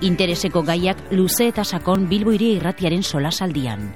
Intereseko gaiak luze eta sakon Bilbo Hiria Irratiaren solasaldian.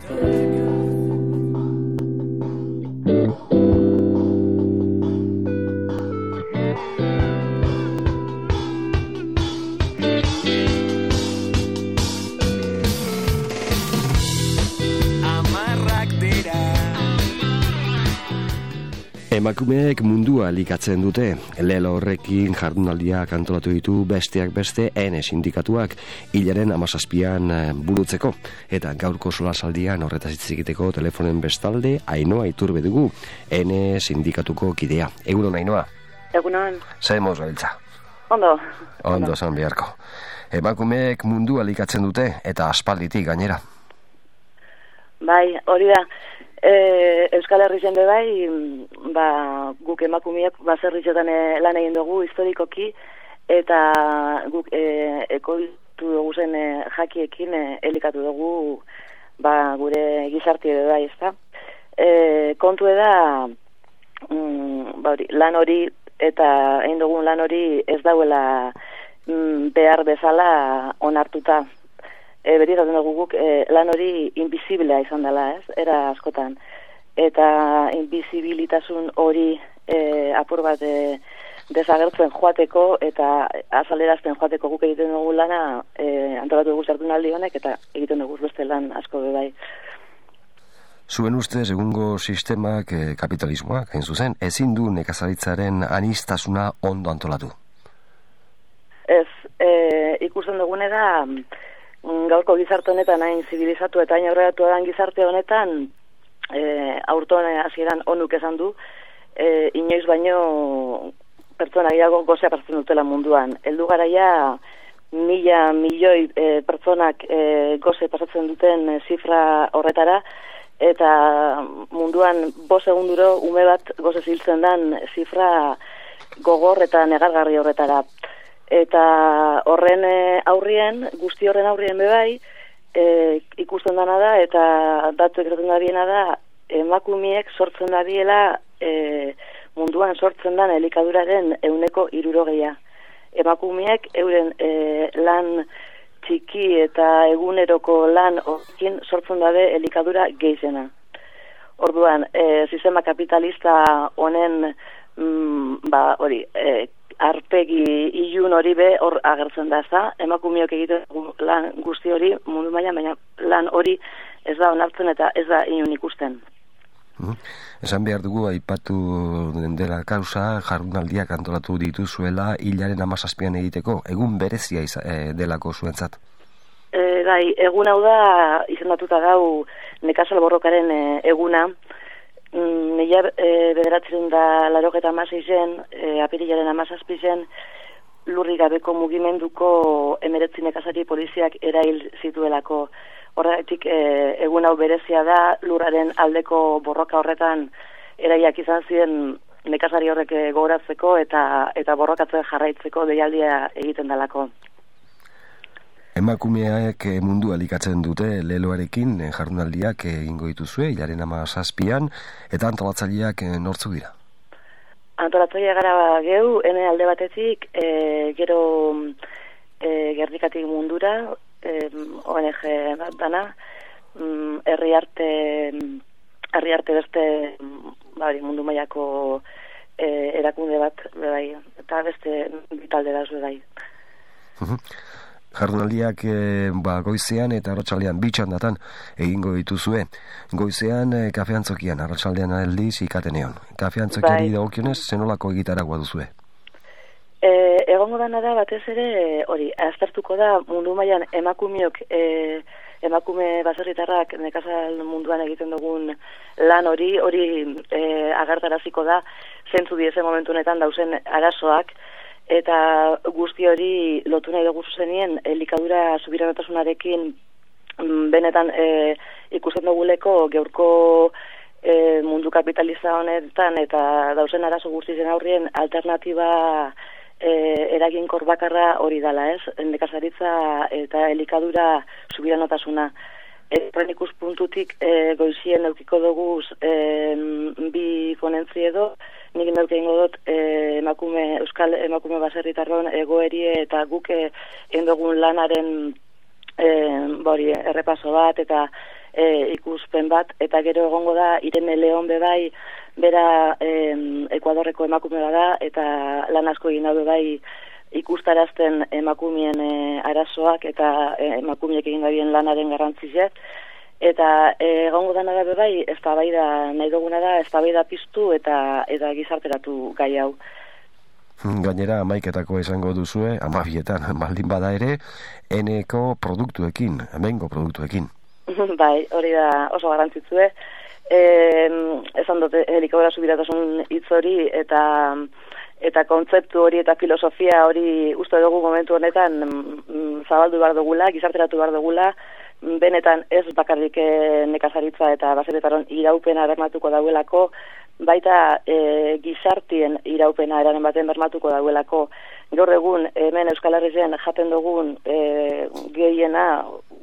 Emakumeek mundua likatzen dute. Lelo horrekin jardunaldiak antolatu ditu besteak beste Ene sindikatuak hilaren 17an burutzeko. Eta gaurko solasaldian horretaz hitz egiteko telefonen bestalde Ainhoa Iturbe dugu, Ene sindikatuko kidea. Egunon, Ainhoa? Egunon. Zer moz gabiltza? Ondo zan beharko. Emakumeek mundua likatzen dute eta aspalditik gainera. Bai, hori da. Euskal Herri jende bai, guk emakumeak baserritxetan lan egin dugu historikoki, eta guk ekoitu dugu zen jakiekin elikatu dugu gure gizarti edo bai, ezta? Kontu da, lan hori eta egin dugun lan hori ez dauela behar bezala onartuta. Beti esaten dugu guk lan hori invisiblea izan dela, ez? Era askotan. Eta invisibilitasun hori apur bat desagertzen joateko eta azalerazten joateko guk egiten dugu lana antolatu dugu jardunaldi honek eta egiten dugu beste lan asko bai. Zuen ustez egungo sistemak kapitalismoak, hain zuzen, ezin du nekazaritzaren aniztasuna ondo antolatu? Ez, ikusten dugune da gaurko gizarte honetan hain zibilizatu eta hain aurreratu edan gizarte honetan aurton hasieran onuk esan du inoiz baino pertsona gehiago gozea pasatzen dutela munduan. Heldu garaia 1.000 milioi pertsonak goze pasatzen duten zifra horretara eta munduan 5 segunduro ume bat goze ziltzen den zifra gogor eta negargarri horretara. Eta horren aurrien, guzti horren aurrien bebai, ikusten dana da, eta datu ekraten dabiena da, emakumeek sortzen dabiela munduan sortzen den elikaduraren 60%. Emakumeek euren lan txiki eta eguneroko lan horrekin sortzen dabe elikadura gehiena. Orduan, sistema kapitalista honen, arpegi ilun hori be hor agertzen da, ezta? Emakumeok egiten lan guzti hori mundu mailan, baina lan hori ez da onartzen eta ez da inon ikusten. Esan behar dugu, aipatu dela kausa, jardunaldiak antolatu dituzuela hilaren 17an egiteko, egun berezia delako zuentzat. Bai, egun hau da, izendatuta gau nekazal borrokaren eguna, 1986 apirilaren 17 lurri gabeko mugimenduko 19 nekazari poliziak erail zituelako. Horregatik egun hau berezia da, lurraren aldeko borroka horretan eraiak izan ziren nekazari horrek gogoratzeko eta borrokatzen jarraitzeko deialdia egiten dalako. Emakumeak mundua likatzen dute leloarekin jardunaldiak egingo dituzue hilaren 17an eta antolatzaileak nortzuk dira? Antolatzaileak gara geu, ene alde batetik, gero Gerdikatik mundura, ONG bat dana, herri arte beste mundu mailako erakunde bat bai, eta beste bitalde da bai. Jardunaldiak goizean eta arratsaldean bitxandatan egingo dituzue. Goizean kafeantzokian, arratsaldean aldiz ikateneon. Kafeantzokiari dagokionez zenolako egitaragua duzue? Egongo dana da batez ere hori, aztertuko da mundu mailan emakumeok emakume baserritarrak nekazal munduan egiten dugun lan hori agertaraziko da zentzu diezen momentu honetan dauzen arazoak eta guzti hori lotu nahi dugu zuzenien elikadura subiranotasuna,rekin benetan ikusten duguleko geurko mundu kapitalista honetan eta dauzen arazo guztien aurrien alternatiba eraginkor bakarra hori dala, ez? Nekazaritza eta elikadura subiranotasuna. Horren ikuspuntutik goizien eukiko dugu bi ponentzi edo, nik neuke ingo dut Euskal Emakume baserritarron egoerie eta guk endogun lanaren errepaso bat eta ikuspen bat, eta gero egongo da Irene Leon bebai, bera Ekuadorreko emakume bada, eta lan asko egin daude bai ikustarazten emakumeen arazoak eta emakumeek egin dabien lanaren garrantzia, eta egongo dana da bebai, eztabaida nahi duguna da, eztabaida piztu eta gizarteratu gai hau. Gainera, 11etako esango duzue, 12etan, baldin bada ere, eneko produktuekin, hemengo produktuekin. Bai, hori da oso garrantzitsue. Esan dut, helikobera subiratasun hitz hori eta kontzeptu hori eta filosofia hori uste dugu momentu honetan zabaldu behar dugula, gizarteratu behar dugula, benetan ez bakarrik nekazaritza eta baserritarron iraupena bermatuko dauelako, baita gizartien iraupena eraren baten bermatuko dauelako. Gaur egun hemen Euskal Herrian jaten dugun gehiena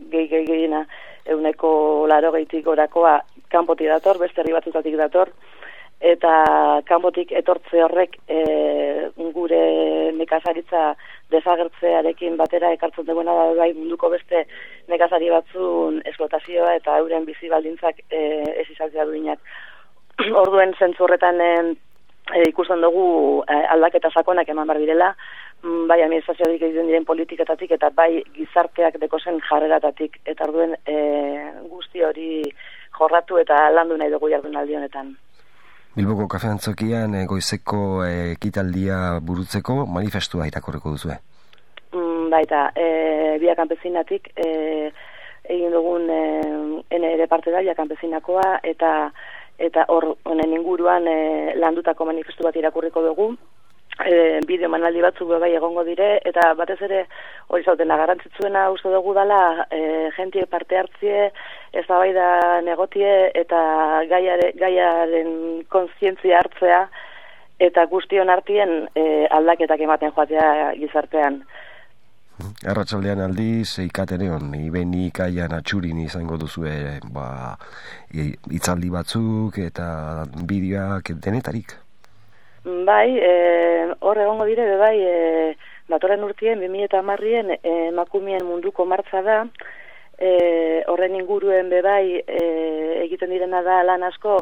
80% orakoa kanpotik dator, beste herri batzutatik dator, eta kanpotik etortze horrek gure nekazaritza desagertzearekin batera ekartzen duena da bai munduko beste nekazari batzun esplotazioa eta euren bizi baldintzak ez izatea duinak. Orduen zentzu horretan ikusten dugu aldaketa sakonak eman behar direla, bai administrazioatik egiten diren politiketatik eta bai gizarteak dekozen jarreratatik, eta orduen guzti hori jorratu eta landu nahi dugu jardunaldi honetan. Bilboko Kafe Antzokian goizeko ekitaldia burutzeko manifestua irakurriko duzue. Baita, Via Campesinatik egin dugun ere parte da Via Campesinakoa eta hor honen inguruan landutako manifestu bat irakurriko dugu. Bideo manaldi batzuk bai egongo dire, eta batez ere hori zautena garrantzitsuena uste dugu dala jentie parte hartzie, eztabaida negotie eta gaiaren kontzientzia hartzea eta guztion artien aldaketak ematen joatea gizartean. Arratsaldean aldiz, Ikateneon, Ibeni Ikaian Atxurin izango duzue hitzaldi batzuk eta bideoak denetarik. Bai, hor egongo dire, bai, datorren urtien, 2010-en emakumeen munduko martza da, horren inguruen bebai egiten direna da lan asko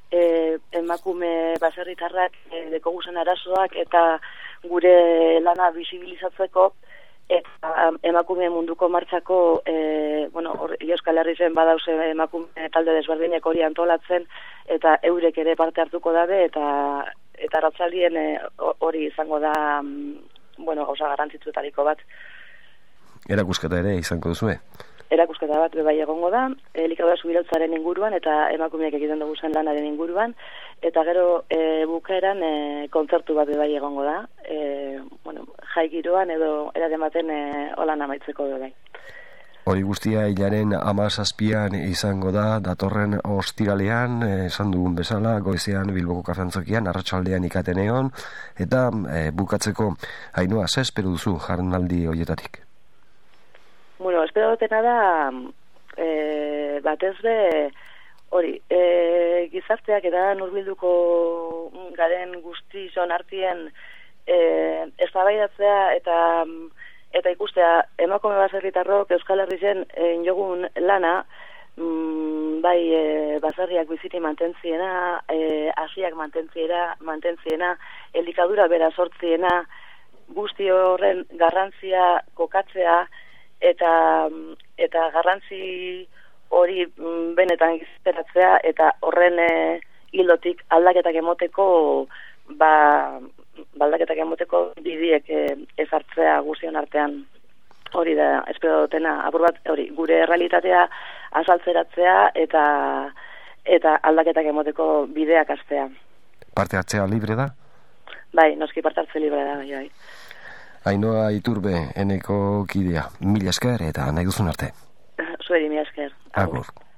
emakume baserritarrak dekoguzen arazoak eta gure lana bisibilizatzeko, eta emakume munduko martxako Euskal Herrien badauze emakume talde desberdinek hori antolatzen eta eurek ere parte hartuko dabe eta arratzaldien hori izango da gauza garrantzitsuetariko bat. Erakusketa ere izango duzue? Erakusketa bat bai egongo da, elikadura subirautzaren inguruan eta emakumeak egiten dugu zen lanaren inguruan, eta gero bukaeran kontzertu bat bai egongo da, jai giroan edo erarematen holan amaitzeko bai. Hori guztia hilaren 17an izango da, datorren ostiralean, esan dugun bezala, goizean Bilboko Kafe Antzokian, arratsaldean Ikateneon, eta bukatzeko Ainhoa, ze espero duzu jardunaldi horietatik? Espero dutena da, batez be, hori, gizarteak eta nurbilduko garen guztizon artien eztabaidatzea eta ikustea emakume baserritarrok Euskal Herrien jogun lana, bai baserriak biziti mantentziena, hasiak mantentziena, elikadura bera sortziena, guzti horren garrantzia kokatzea eta garrantzi hori benetan gizteratzea eta horren hilotik aldaketak emoteko aldaketak emoteko bidiek ezartzea guztion artean. Hori da, espero dutena, apur bat, hori, gure realitatea azaltzeratzea eta aldaketak emoteko bideak hastea. Parte hartzea libre da? Bai, noski parte hartzea libre da, bai. Ainhoa Iturbe, eneko kidea, mila esker eta nahi duzun arte. Zueri, mila esker. Agur.